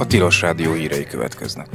Tilos Rádió hírei következnek.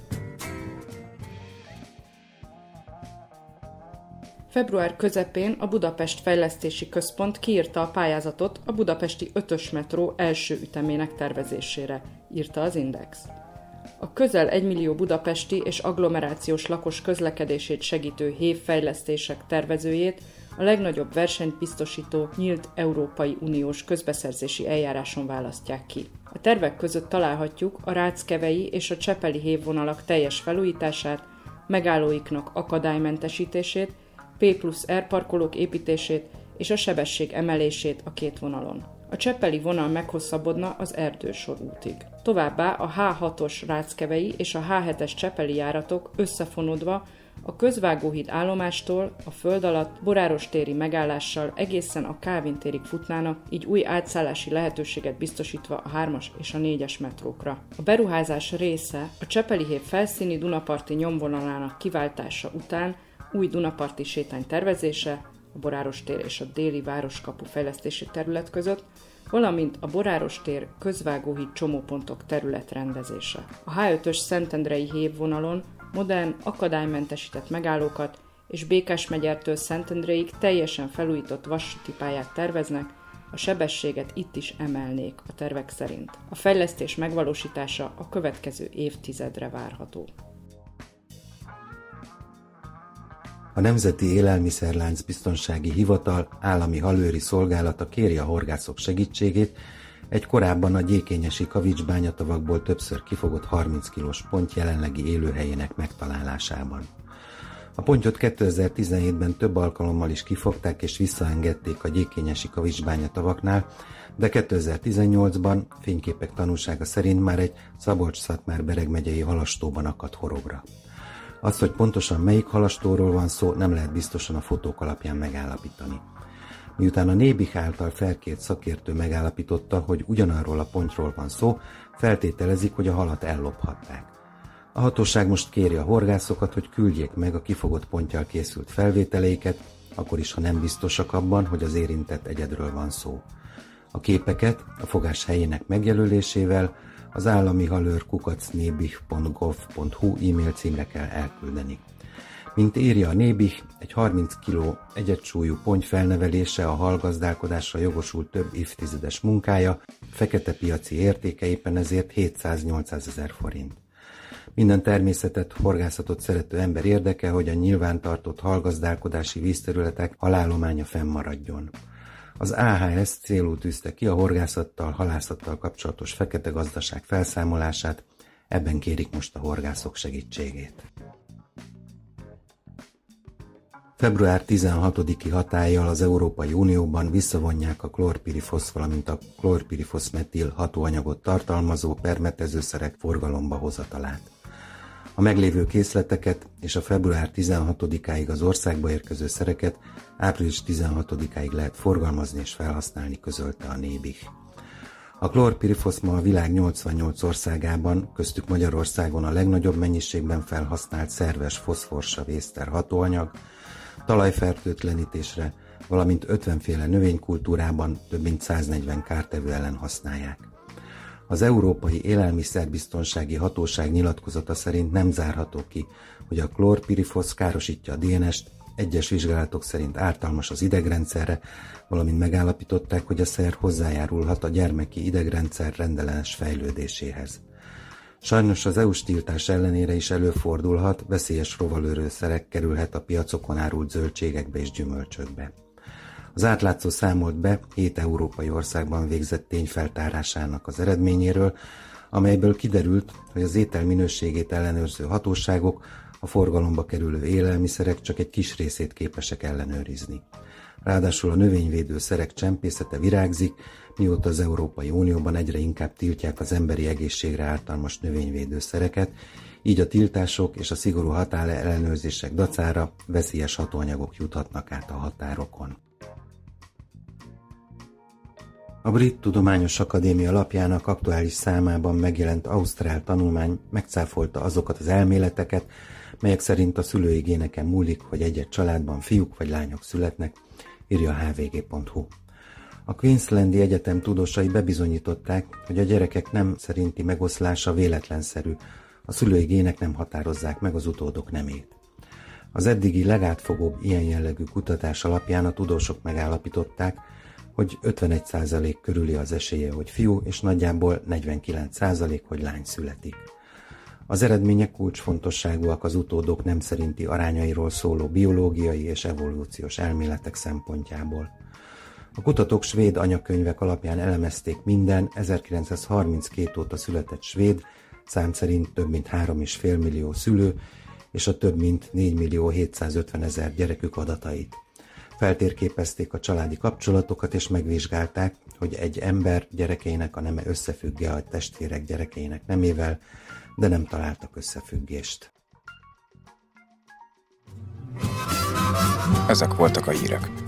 Február közepén a Budapest Fejlesztési Központ kiírta a pályázatot a budapesti 5-ös metró első ütemének tervezésére, írta az Index. A közel 1 millió budapesti és agglomerációs lakos közlekedését segítő HÉV fejlesztések tervezőjét a legnagyobb versenyt biztosító nyílt Európai Uniós közbeszerzési eljáráson választják ki. A tervek között találhatjuk a Ráckevei és a Csepeli HÉV vonalak teljes felújítását, megállóiknak akadálymentesítését, P+R parkolók építését és a sebesség emelését a két vonalon. A Csepeli vonal meghosszabbodna az Erdősor útig. Továbbá a H6-os Ráckevei és a H7-es Csepeli járatok összefonódva a Közvágóhíd állomástól a föld alatt Borárostéri megállással egészen a Kálvin térig futnának, így új átszállási lehetőséget biztosítva a 3-as és a 4-es metrókra. A beruházás része a Csepeli HÉV felszíni Dunaparti nyomvonalának kiváltása után új Dunaparti sétány tervezése, a Borárostér és a déli városkapu fejlesztési terület között, valamint a Borárostér Közvágóhíd csomópontok területrendezése. A H5-ös Szentendrei HÉV vonalon modern, akadálymentesített megállókat és Békásmegyertől Szentendréig teljesen felújított vasúti pályát terveznek, a sebességet itt is emelnék a tervek szerint. A fejlesztés megvalósítása a következő évtizedre várható. A Nemzeti Élelmiszerlánc Biztonsági Hivatal állami halőri szolgálata kéri a horgászok segítségét egy korábban a gyékényesi kavicsbányatavakból többször kifogott 30 kilós pont jelenlegi élőhelyének megtalálásában. A pontyot 2017-ben több alkalommal is kifogták és visszaengedték a gyékényesi kavicsbányatavaknál, de 2018-ban fényképek tanúsága szerint már egy Szabolcs-Szatmár-Bereg megyei halastóban akadt horogra. Az, hogy pontosan melyik halastóról van szó, nem lehet biztosan a fotók alapján megállapítani. Miután a Nébih által felkért szakértő megállapította, hogy ugyanarról a pontról van szó, feltételezik, hogy a halat ellophatták. A hatóság most kéri a horgászokat, hogy küldjék meg a kifogott ponttyal készült felvételeiket, akkor is, ha nem biztosak abban, hogy az érintett egyedről van szó. A képeket a fogás helyének megjelölésével az államihalőr@nébih.gov.hu e-mail címre kell elküldeni. Mint írja a Nébih, egy 30 kg egyedcsúlyú ponty felnevelése a halgazdálkodásra jogosult több évtizedes munkája, fekete piaci értéke éppen ezért 700-800 ezer forint. Minden természetet, horgászatot szerető ember érdeke, hogy a nyilvántartott halgazdálkodási vízterületek halállománya fennmaradjon. Az AHS célul tűzte ki a horgászattal, halászattal kapcsolatos fekete gazdaság felszámolását, ebben kérik most a horgászok segítségét. Február 16-i hatállyal az Európai Unióban visszavonják a klorpirifosz, valamint a klorpirifoszmetil hatóanyagot tartalmazó permetezőszerek forgalomba hozatalát. A meglévő készleteket és a február 16-áig az országba érkező szereket április 16-áig lehet forgalmazni és felhasználni, közölte a Nébih. A klorpirifosz ma a világ 88 országában, köztük Magyarországon a legnagyobb mennyiségben felhasznált szerves foszforsav észter hatóanyag, talajfertőtlenítésre, valamint 50 féle növénykultúrában több mint 140 kártevő ellen használják. Az Európai Élelmiszerbiztonsági Hatóság nyilatkozata szerint nem zárható ki, hogy a klorpirifosz károsítja a DNS-t, egyes vizsgálatok szerint ártalmas az idegrendszerre, valamint megállapították, hogy a szer hozzájárulhat a gyermeki idegrendszer rendellenes fejlődéséhez. Sajnos az EU-s tiltás ellenére is előfordulhat, veszélyes rovalőrőszerek kerülhet a piacokon árult zöldségekbe és gyümölcsökbe. Az átlátszó számolt be 7 európai országban végzett tényfeltárásának az eredményéről, amelyből kiderült, hogy az étel minőségét ellenőrző hatóságok a forgalomba kerülő élelmiszerek csak egy kis részét képesek ellenőrizni. Ráadásul a növényvédőszerek csempészete virágzik, mióta az Európai Unióban egyre inkább tiltják az emberi egészségre ártalmas növényvédőszereket, így a tiltások és a szigorú határellenőrzések dacára veszélyes hatóanyagok juthatnak át a határokon. A Brit Tudományos Akadémia lapjának aktuális számában megjelent ausztrál tanulmány megcáfolta azokat az elméleteket, melyek szerint a szülői géneken múlik, hogy egy-egy családban fiúk vagy lányok születnek, írja a hvg.hu. A Queenslandi Egyetem tudósai bebizonyították, hogy a gyerekek nem szerinti megoszlása véletlenszerű, a szülői gének nem határozzák meg az utódok nemét. Az eddigi legátfogóbb ilyen jellegű kutatás alapján a tudósok megállapították, hogy 51% körüli az esélye, hogy fiú, és nagyjából 49%, hogy lány születik. Az eredmények kulcsfontosságúak az utódok nem szerinti arányairól szóló biológiai és evolúciós elméletek szempontjából. A kutatók svéd anyakönyvek alapján elemezték minden 1932 óta született svéd, szám szerint több mint 3,5 millió szülő és a több mint 4.750.000 gyerekük adatait. Feltérképezték a családi kapcsolatokat és megvizsgálták, hogy egy ember gyerekeinek a neme összefügg-e a testvérek gyerekeinek nemével, de nem találtak összefüggést. Ezek voltak a hírek.